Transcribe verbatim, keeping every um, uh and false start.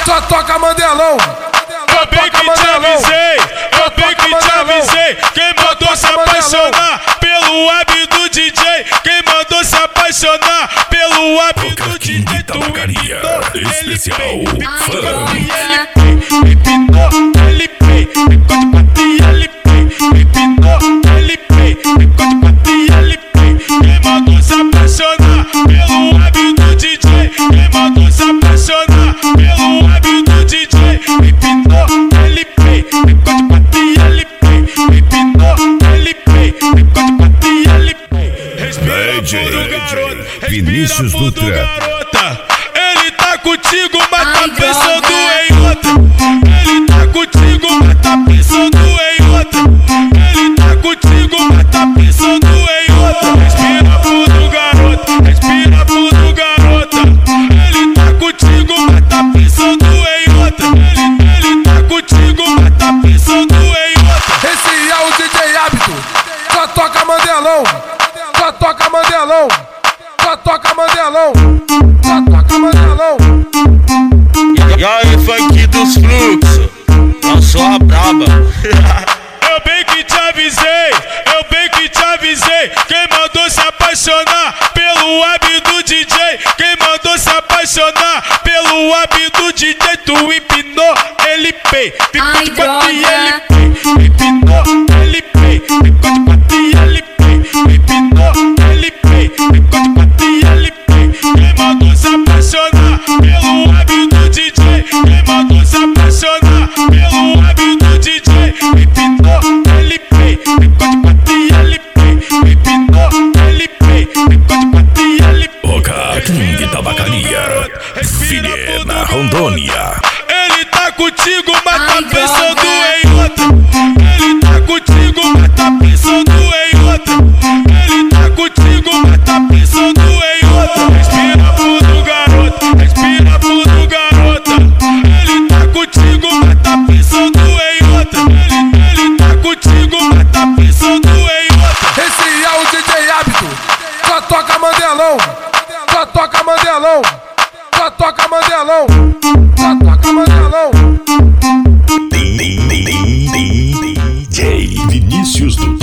Só toca Mandelão. Eu bem que te avisei, eu bem que te avisei. Quem mandou se apaixonar pelo hábito do D J? Quem mandou se apaixonar pelo hábito do D J? Tabacaria especial fã. Ele empinou, ele pei, ficou de quatro e ele pei. Empinou, ele pei, ficou de quatro e ele pei. Quem mandou se apaixonar pelo hábito do D J? Quem mandou se apaixonar pelo hábito do D J? Empinou, ele pei, ficou de quatro e ele pei. Empinou, ele pei, ficou de quatro e ele pei. Respira fundo, garoto, Vinícius respira fundo, Dutra. garota. Ele tá contigo, mas tá pensando em outra. Ele tá contigo, mas tá pensando em outra. Ele tá contigo, mas tá pensando em outra. Respira fundo, garota, respira fundo, garota. Ele tá contigo, mas tá pensando em outra. Ele, ele tá contigo, mas tá pensando em outra. Esse é o D J Hábito. Só toca Mandelão. Só toca Mandelão. Só toca Mandelão. Só toca Mandelão. E aí, funk dos fluxos, não sou a braba. Eu bem que te avisei, eu bem que te avisei. Quem mandou se apaixonar pelo hábito do D J? Quem mandou se apaixonar pelo hábito do D J? Tu empinou, ele pei, ficou de quatro e ele pei. Empinou, ele pei, ficou de quatro e ele pei. Empinou, ele pei, ficou de quatro e ele pei. Quem mandou se apaixonar pelo hábito do D J? Quem mandou se apaixonar pelo hábito do D J? Empinou, ele pei, ficou de quatro e ele pei. Empinou, ele pei, ficou de quatro e ele pei. Oca King Tabacaria, Vilhena, Rondônia. Ele tá contigo, mas tá pensando em outra. Ele tá contigo, mas tá pensando em outra. Ele tá contigo, mas tá pensando em outra. Respira fundo, garota, respira fundo, garota. Ele tá contigo, mas tá pensando em outra. Ele, ele tá contigo, mas tá pensando em outra. Esse é o D J Hábito. Só toca Mandelão. Só toca Mandelão. Só toca Mandelão. Só toca Mandelão. D J Vinícius Dutra.